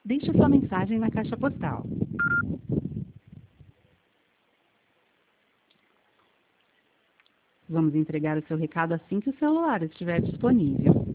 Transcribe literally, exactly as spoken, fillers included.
Deixe sua mensagem na caixa postal. Vamos entregar o seu recado assim que o celular estiver disponível.